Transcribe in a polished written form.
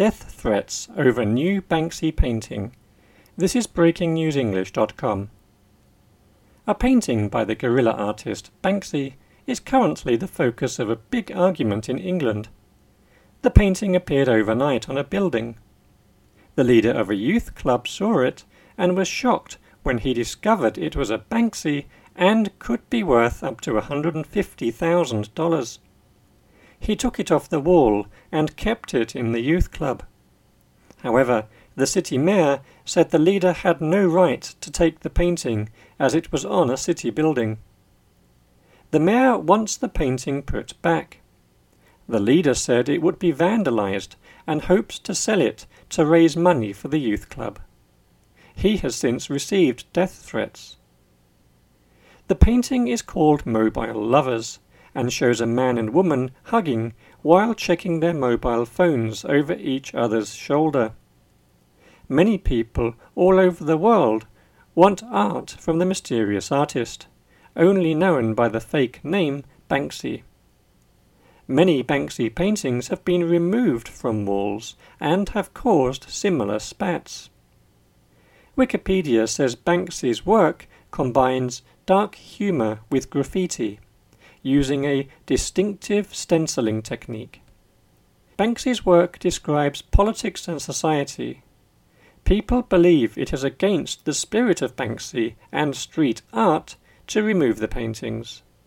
death threats over new Banksy painting. This is BreakingNewsEnglish.com. A painting by the guerrilla artist Banksy is currently the focus of a big argument in England. The painting appeared overnight on a building. The leader of a youth club saw it and was shocked when he discovered it was a Banksy and could be worth up to $150,000. He took it off the wall and kept it in the youth club. However, the city mayor said the leader had no right to take the painting as it was on a city building. The mayor wants the painting put back. The leader said it would be vandalized and hopes to sell it to raise money for the youth club. He has since received death threats. The painting is called Mobile Lovers and shows a man and woman hugging while checking their mobile phones over each other's shoulder. Many people all over the world want art from the mysterious artist, only known by the fake name Banksy. Many Banksy paintings have been removed from walls and have caused similar spats. Wikipedia says Banksy's work combines dark humour with graffiti, using a distinctive stenciling technique. Banksy's work describes politics and society. People believe it is against the spirit of Banksy and street art to remove the paintings.